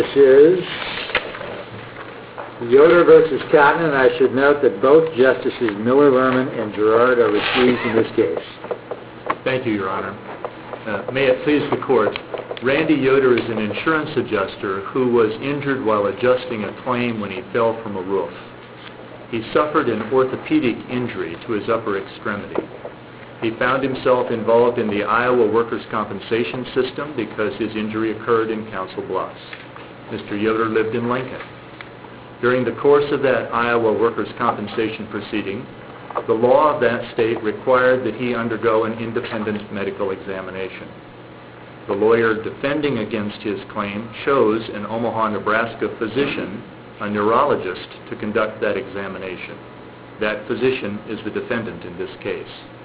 This is Yoder versus Cotton, and I should note that both Justices Miller, Lerman, and Gerard are recused in this case. Thank you, Your Honor. May it please the Court, Randy Yoder is an insurance adjuster who was injured while adjusting a claim when he fell from a roof. He suffered an orthopedic injury to his upper extremity. He found himself involved in the Iowa Workers' Compensation System because his injury occurred in Council Bluffs. Mr. Yoder lived in Lincoln. During the course of that Iowa Workers' Compensation proceeding, the law of that state required that he undergo an independent medical examination. The lawyer defending against his claim chose an Omaha, Nebraska physician, a neurologist, to conduct that examination. That physician is the defendant in this case.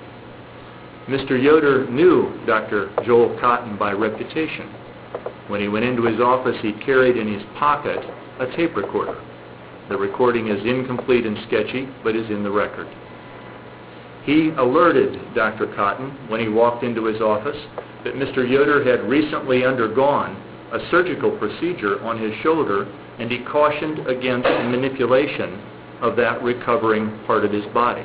Mr. Yoder knew Dr. Joel Cotton by reputation. When he went into his office, he carried in his pocket a tape recorder. The recording is incomplete and sketchy, but is in the record. He alerted Dr. Cotton when he walked into his office that Mr. Yoder had recently undergone a surgical procedure on his shoulder, and he cautioned against manipulation of that recovering part of his body.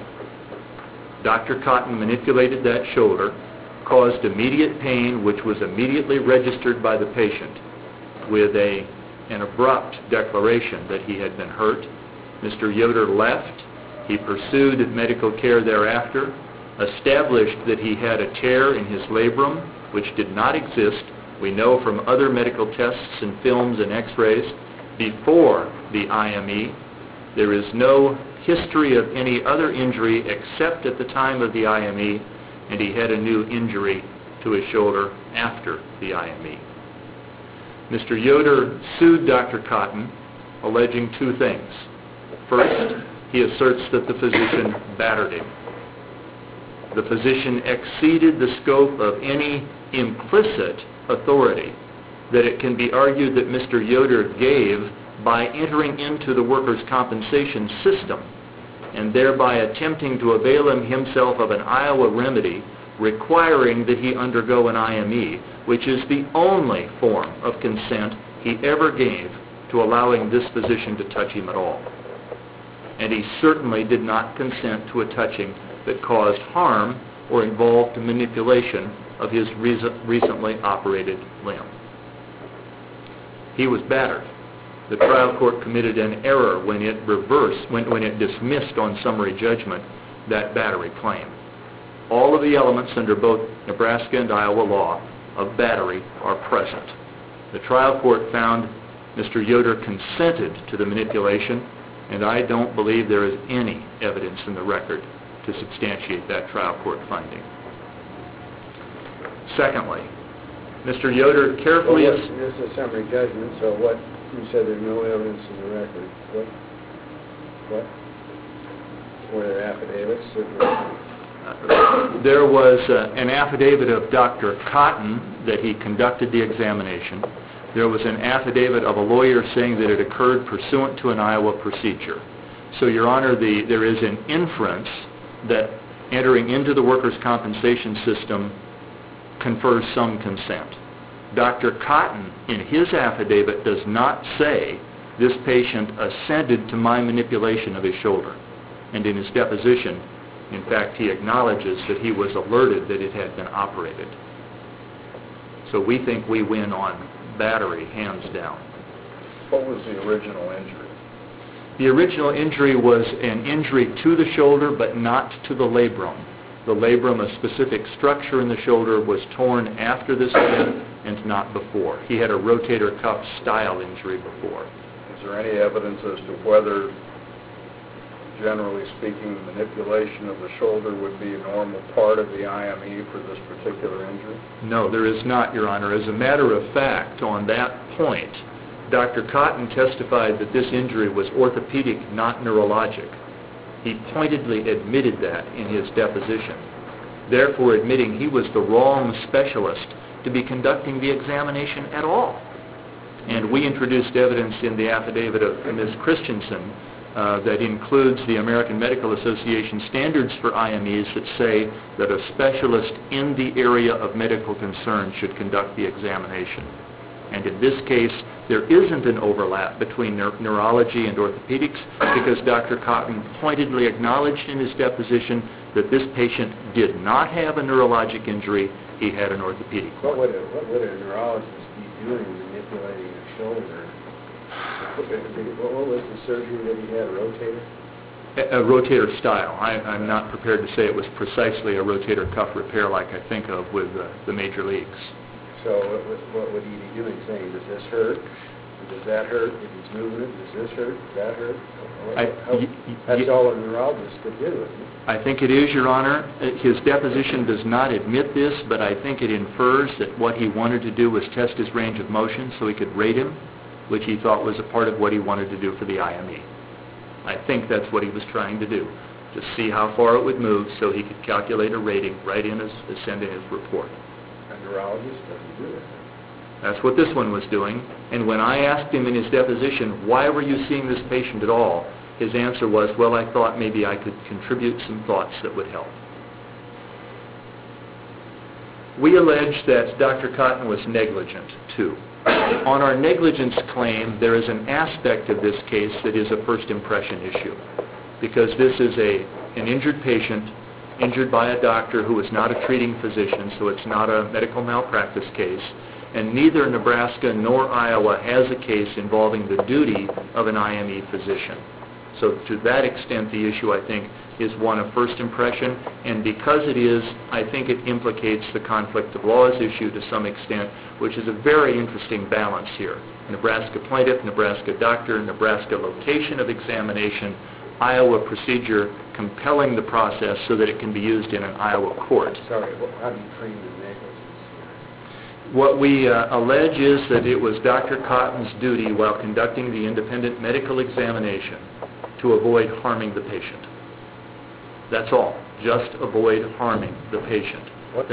Dr. Cotton manipulated that shoulder, caused immediate pain, which was immediately registered by the patient with an abrupt declaration that he had been hurt. Mr. Yoder left. He pursued medical care thereafter, established that he had a tear in his labrum, which did not exist. We know from other medical tests and films and x-rays before the IME. There is no history of any other injury except at the time of the IME, and he had a new injury to his shoulder after the IME. Mr. Yoder sued Dr. Cotton, alleging two things. First, he asserts that the physician battered him. The physician exceeded the scope of any implicit authority that it can be argued that Mr. Yoder gave by entering into the workers' compensation system and thereby attempting to avail himself of an Iowa remedy requiring that he undergo an IME, which is the only form of consent he ever gave to allowing this physician to touch him at all. And he certainly did not consent to a touching that caused harm or involved manipulation of his recently operated limb. He was battered. The trial court committed an error when it dismissed on summary judgment that battery claim. All of the elements under both Nebraska and Iowa law of battery are present. The trial court found Mr. Yoder consented to the manipulation, and I don't believe there is any evidence in the record to substantiate that trial court finding. Secondly, Mr. Yoder carefully... Well, this is a summary judgment, so what? You said there's no evidence in the record. What? Were there affidavits? There was an affidavit of Dr. Cotton that he conducted the examination. There was an affidavit of a lawyer saying that it occurred pursuant to an Iowa procedure. So, Your Honor, there is an inference that entering into the workers' compensation system confers some consent. Dr. Cotton, in his affidavit, does not say this patient assented to my manipulation of his shoulder. And in his deposition, in fact, he acknowledges that he was alerted that it had been operated. So we think we win on battery, hands down. What was the original injury? The original injury was an injury to the shoulder, but not to the labrum. The labrum, a specific structure in the shoulder, was torn after this event and not before. He had a rotator cuff style injury before. Is there any evidence as to whether, generally speaking, manipulation of the shoulder would be a normal part of the IME for this particular injury? No, there is not, Your Honor. As a matter of fact, on that point, Dr. Cotton testified that this injury was orthopedic, not neurologic. He pointedly admitted that in his deposition, therefore admitting he was the wrong specialist to be conducting the examination at all. And we introduced evidence in the affidavit of Ms. Christensen that includes the American Medical Association standards for IMEs that say that a specialist in the area of medical concern should conduct the examination. And in this case, there isn't an overlap between neurology and orthopedics because Dr. Cotton pointedly acknowledged in his deposition that this patient did not have a neurologic injury, he had an orthopedic one. What would a neurologist be doing manipulating a shoulder? What was the surgery that he had, a rotator? A rotator style. I'm not prepared to say it was precisely a rotator cuff repair like I think of with the major leagues. So what would he be doing, saying, does this hurt? Does that hurt? If he's moving it, does this hurt? Does that hurt? That's all a neurologist could do, isn't it? I think it is, Your Honor. His deposition does not admit this, but I think it infers that what he wanted to do was test his range of motion so he could rate him, which he thought was a part of what he wanted to do for the IME. I think that's what he was trying to do, to see how far it would move so he could calculate a rating right in send in his report. A neurologist doesn't do that. That's what this one was doing. And when I asked him in his deposition, why were you seeing this patient at all? His answer was, well, I thought maybe I could contribute some thoughts that would help. We allege that Dr. Cotton was negligent, too. On our negligence claim, there is an aspect of this case that is a first impression issue, because this is an injured patient, injured by a doctor who is not a treating physician, so it's not a medical malpractice case, and neither Nebraska nor Iowa has a case involving the duty of an IME physician. So to that extent, the issue, I think, is one of first impression, and because it is, I think it implicates the conflict of laws issue to some extent, which is a very interesting balance here. Nebraska plaintiff, Nebraska doctor, Nebraska location of examination, Iowa procedure compelling the process so that it can be used in an Iowa court. Sorry, how do you frame the negligence? What we allege is that it was Dr. Cotton's duty while conducting the independent medical examination to avoid harming the patient. That's all. Just avoid harming the patient. What's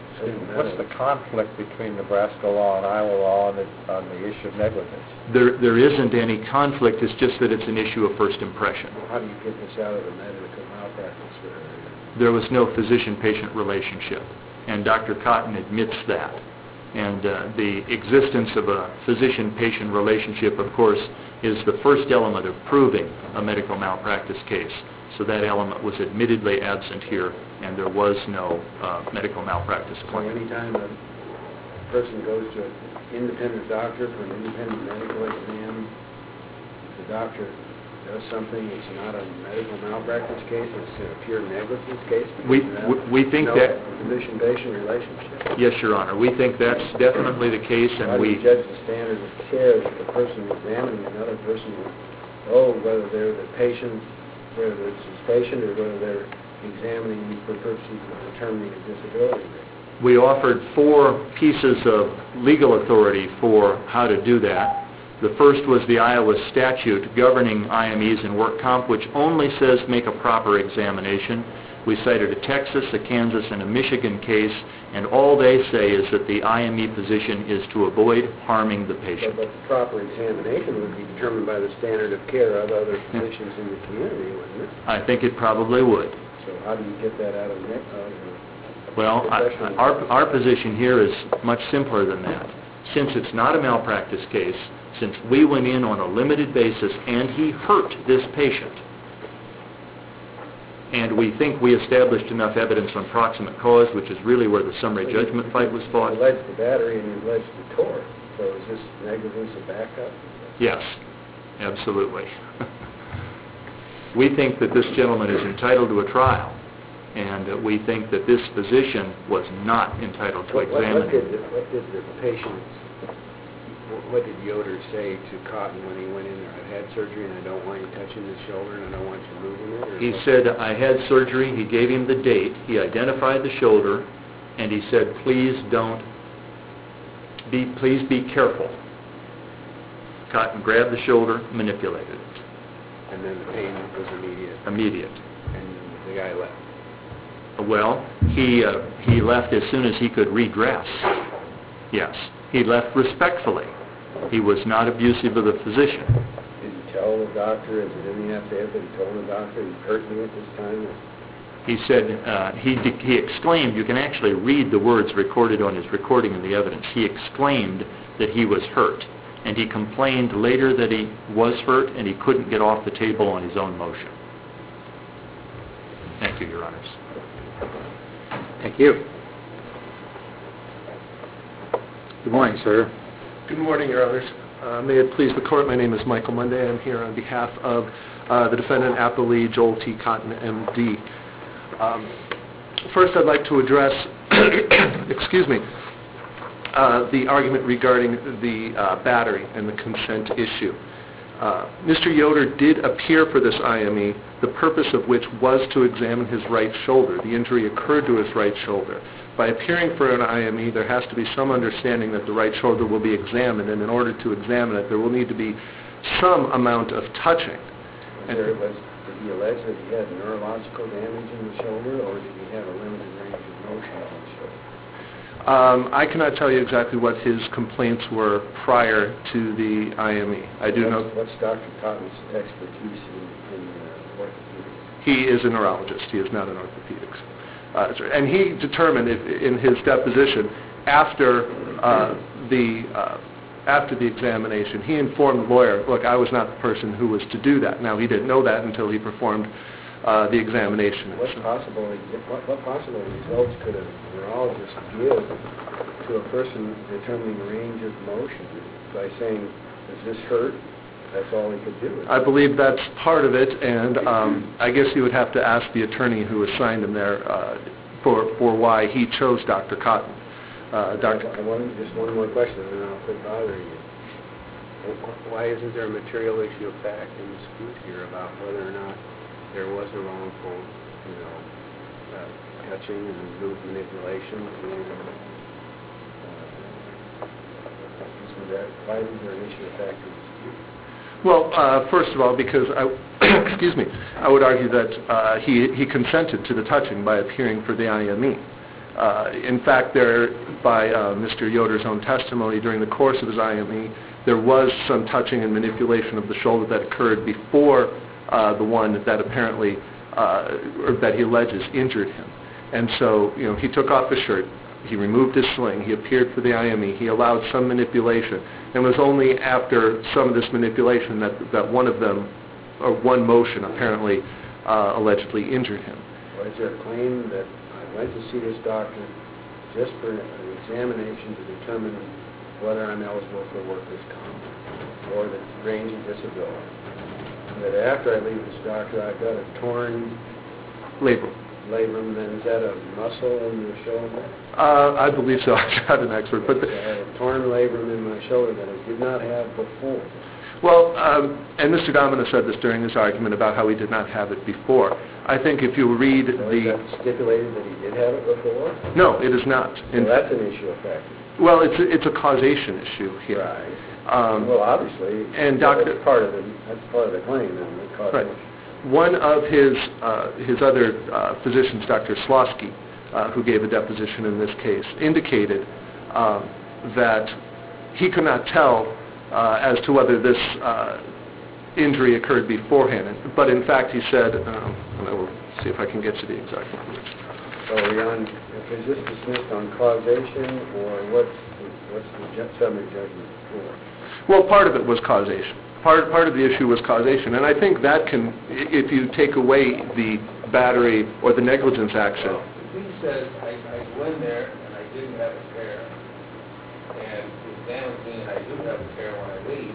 the conflict between Nebraska law and Iowa law on the issue of negligence? There isn't any conflict. It's just that it's an issue of first impression. Well, how do you get this out of the medical malpractice area? There was no physician-patient relationship, and Dr. Cotton admits that. And the existence of a physician-patient relationship, of course, is the first element of proving a medical malpractice case. So that element was admittedly absent here, and there was no medical malpractice So claim. anytime a person goes to an independent doctor for an independent medical exam, the doctor does something, it's not a medical malpractice case, it's a pure negligence case? We think that... physician-patient relationship? Yes, Your Honor. We think that's definitely the case, and How do you judge the standard of care that the person examining another person whether they're the patient, whether it's his patient, or whether they're examining for purposes of determining a disability? We offered 4 pieces of legal authority for how to do that. The first was the Iowa statute governing IMEs and work comp, which only says make a proper examination. We cited a Texas, a Kansas, and a Michigan case, and all they say is that the IME position is to avoid harming the patient. But the proper examination would be determined by the standard of care of other physicians in the community, wouldn't it? I think it probably would. So how do you get that out of the Well, our position here is much simpler than that. Since it's not a malpractice case, since we went in on a limited basis and he hurt this patient, and we think we established enough evidence on proximate cause, which is really where the summary judgment fight was fought. You alleged the battery and you alleged the tort. So is this negligence a backup? Yes, absolutely. We think that this gentleman is entitled to a trial, and we think that this physician was not entitled to examine him. What did Yoder say to Cotton when he went in there? I've had surgery and I don't want you touching his shoulder and I don't want you moving it? He said, I had surgery. He gave him the date. He identified the shoulder, and he said, please be careful. Cotton grabbed the shoulder, manipulated it. And then the pain was immediate? Immediate. And the guy left? Well, he left as soon as he could redress. Yes. He left respectfully. He was not abusive of the physician. Did he tell the doctor, is it in the affidavit that he told the doctor he hurt me at this time? He said, he exclaimed, you can actually read the words recorded on his recording in the evidence. He exclaimed that he was hurt, and he complained later that he was hurt and he couldn't get off the table on his own motion. Thank you, Your Honors. Thank you. Good morning, sir. Good morning, Your Honors. May it please the Court, my name is Michael Monday. I'm here on behalf of the defendant, appellee Joel T. Cotton, M.D. First, I'd like to address, the argument regarding the battery and the consent issue. Mr. Yoder did appear for this IME, the purpose of which was to examine his right shoulder. The injury occurred to his right shoulder. By appearing for an IME, there has to be some understanding that the right shoulder will be examined, and in order to examine it, there will need to be some amount of touching. Did he allege that he had neurological damage in the shoulder, or did he have a limited range of motion on the shoulder? I cannot tell you exactly what his complaints were prior to the IME. I do know... What's Dr. Cotton's expertise in orthopedics? He is a neurologist. He is not an orthopedics. And he determined in his deposition, after the examination, he informed the lawyer, look, I was not the person who was to do that. Now, he didn't know that until he performed the examination. What possible results could a neurologist give to a person determining range of motion by saying, does this hurt? That's all he could do. I believe that's part of it, and I guess you would have to ask the attorney who assigned him there for why he chose Dr. Cotton. Just one more question, and then I'll quit bothering you. Why isn't there a material issue of fact and dispute here about whether or not there was a wrongful, touching and move manipulation? Why isn't there an issue of fact and dispute? Well, first of all, because I would argue that he consented to the touching by appearing for the IME. In fact, by Mr. Yoder's own testimony during the course of his IME, there was some touching and manipulation of the shoulder that occurred before the one that apparently, or that he alleges injured him. And so, he took off his shirt, he removed his sling, he appeared for the IME, he allowed some manipulation, and it was only after some of this manipulation that one of them, or one motion apparently, allegedly injured him. Was there a claim that I went to see this doctor just for an examination to determine whether I'm eligible for workers' comp or the range of disability? That after I leave this doctor, I've got a torn labrum, then is that a muscle in the shoulder? I believe so. I'm not an expert. But I had a torn labrum in my shoulder that I did not have before. Well, and Mr. Domina said this during his argument about how he did not have it before. I think if you read Is that stipulated that he did have it before? No, it is not. So that's an issue of fact. Well, it's a causation issue here. Right. Well, obviously, and that's part of the claim, then, the causation. Right. One of his other physicians, Dr. Slosky, who gave a deposition in this case, indicated that he could not tell as to whether this injury occurred beforehand. But in fact, he said, and I will see if I can get to the exact language. So is this dismissed on causation, or what's the summary judgment for? Well, part of it was causation. Part of the issue was causation, and I think that can, if you take away the battery or the negligence action. Well, he says, I go in there and I didn't have a tear, and he examines me and I do have a tear when I leave.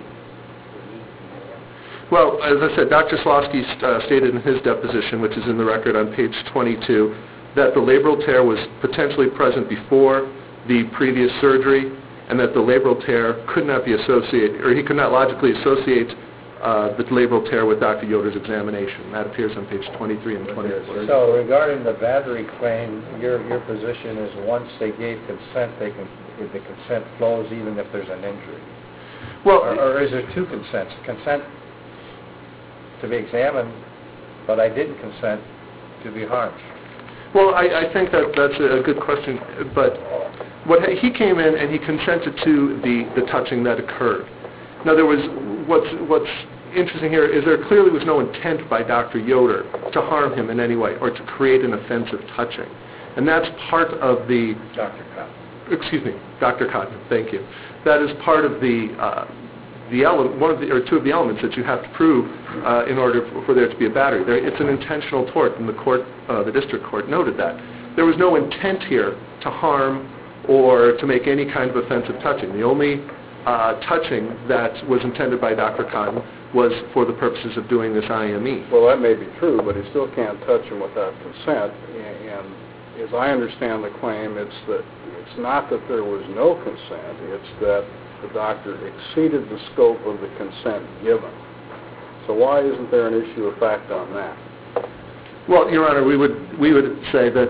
Well, as I said, Dr. Slosky stated in his deposition, which is in the record on page 22, that the labral tear was potentially present before the previous surgery, and that the labral tear could not be associated, or he could not logically associate the labral tear with Dr. Yoder's examination. That appears on page 23 and 24. So regarding the battery claim, your position is once they gave consent, the consent flows even if there's an injury? Well, or is there two consents? Consent to be examined, but I didn't consent to be harmed. Well, I think that's a good question, but he came in and he consented to the touching that occurred. Now, there was what's interesting here is there clearly was no intent by Dr. Yoder to harm him in any way or to create an offensive touching. And that's part of the... Dr. Cotton. Excuse me, Dr. Cotton, thank you. That is part of the element, two of the elements that you have to prove in order for there to be a battery. It's an intentional tort, and the district court noted that. There was no intent here to harm or to make any kind of offensive touching. The only touching that was intended by Dr. Cotton was for the purposes of doing this IME. Well, that may be true, but he still can't touch him without consent. And as I understand the claim, it's not that there was no consent, it's that the doctor exceeded the scope of the consent given. So why isn't there an issue of fact on that? Well, Your Honor, we would say that,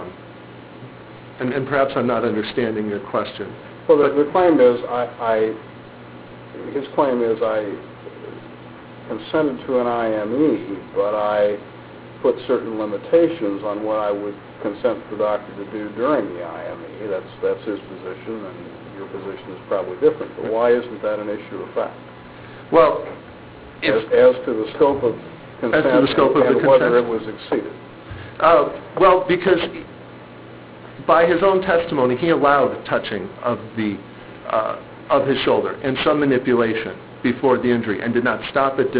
and perhaps I'm not understanding your question. Well, the claim is his claim is I consented to an IME, but I put certain limitations on what I would consent the doctor to do during the IME. That's his position, and your position is probably different. But why isn't that an issue of fact? Well, as to the scope of consent and whether it was exceeded. Well, because by his own testimony, he allowed touching of his shoulder and some manipulation before the injury, and did not stop it.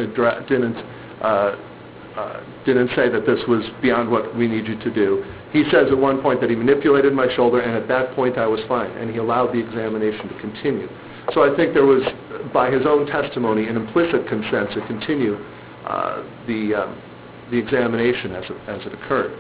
Didn't say that this was beyond what we need you to do. He says at one point that he manipulated my shoulder, and at that point I was fine, and he allowed the examination to continue. So I think there was, by his own testimony, an implicit consent to continue the examination as it occurred.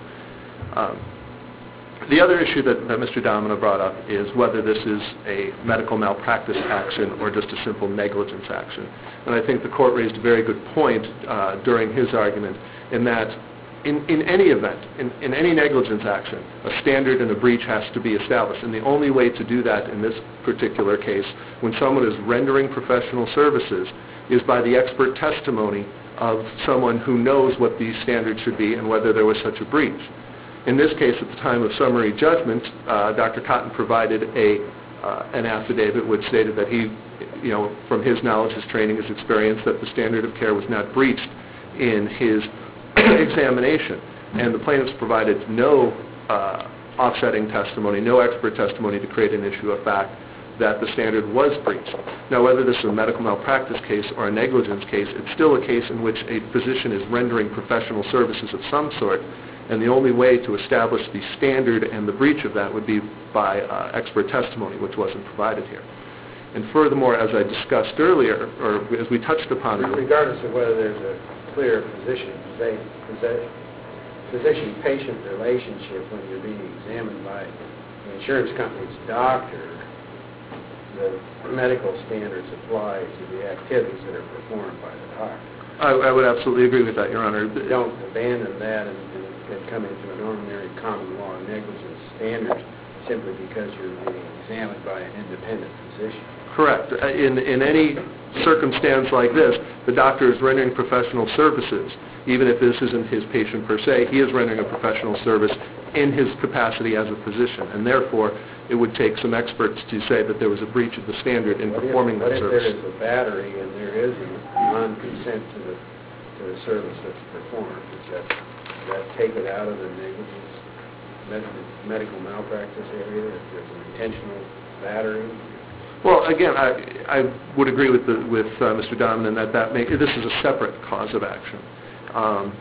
The other issue that Mr. Domino brought up is whether this is a medical malpractice action or just a simple negligence action. And I think the court raised a very good point during his argument in that in any event, in any negligence action, a standard and a breach has to be established. And the only way to do that in this particular case, when someone is rendering professional services, is by the expert testimony of someone who knows what these standards should be and whether there was such a breach. In this case, at the time of summary judgment, Dr. Cotton provided an affidavit which stated that he, from his knowledge, his training, his experience, that the standard of care was not breached in his examination. And the plaintiffs provided no offsetting testimony, no expert testimony to create an issue of fact that the standard was breached. Now, whether this is a medical malpractice case or a negligence case, it's still a case in which a physician is rendering professional services of some sort, and the only way to establish the standard and the breach of that would be by expert testimony, which wasn't provided here. And furthermore, as I discussed earlier, or as we touched upon... Regardless of whether there's a clear physician-patient relationship when you're being examined by the insurance company's doctor, the medical standards apply to the activities that are performed by the doctor. I would absolutely agree with that, Your Honor. Don't abandon that and come into an ordinary common law negligence standard simply because you're being examined by an independent physician. Correct. In any circumstance like this, the doctor is rendering professional services. Even if this isn't his patient per se, he is rendering a professional service in his capacity as a physician. And therefore, it would take some experts to say that there was a breach of the standard in performing that service. But if there is a battery and there is a non-consent to the service that's performed, does that take it out of the negligence medical malpractice area if there's an intentional battery? Well, again, I would agree with Mr. Donovan that this is a separate cause of action. So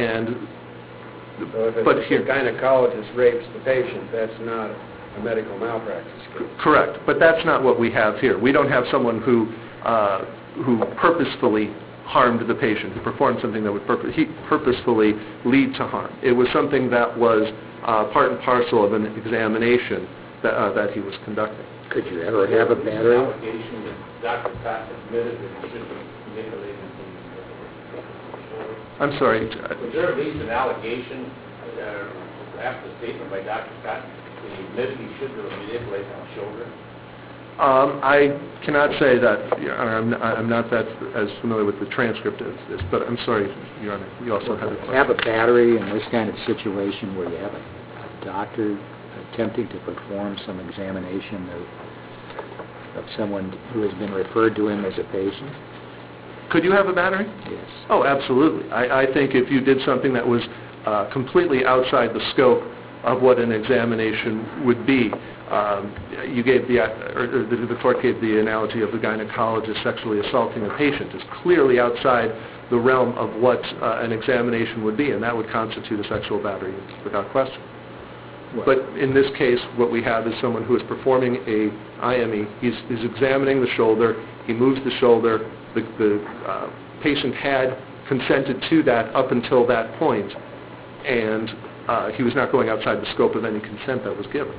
if a gynecologist rapes the patient, that's not a medical malpractice case. Correct, but that's not what we have here. We don't have someone who purposefully harmed the patient, who performed something that would purposefully lead to harm. It was something that was part and parcel of an examination that he was conducting. Could you ever have a battery? Was there an allegation that Dr. Cotton admitted that he should have manipulated the shoulder? I'm sorry. Was there at least an allegation, after the statement by Dr. Cotton, that he admitted he should have manipulated the shoulder? I cannot say that, Your Honor. I'm not that as familiar with the transcript as this, but I'm sorry, Your Honor. You also have a question. Have a battery in this kind of situation where you have a doctor attempting to perform some examination of someone who has been referred to him as a patient? Could you have a battery? Yes. Oh, absolutely. I think if you did something that was completely outside the scope of what an examination would be, you gave the court gave the analogy of the gynecologist sexually assaulting a patient. It's clearly outside the realm of what an examination would be, and that would constitute a sexual battery without question. But in this case, what we have is someone who is performing a IME. He's examining the shoulder. He moves the shoulder. The patient had consented to that up until that point, and he was not going outside the scope of any consent that was given.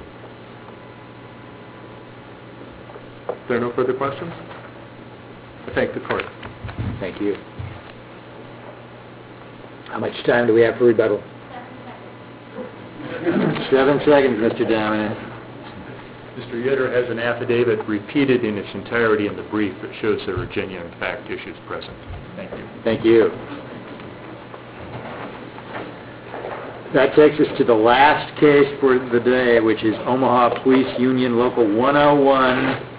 Are there no further questions? I thank the court. Thank you. How much time do we have for rebuttal? 7 seconds, Mr. Dominant. Mr. Yoder has an affidavit repeated in its entirety in the brief that shows there are genuine fact issues present. Thank you. Thank you. That takes us to the last case for the day, which is Omaha Police Union Local 101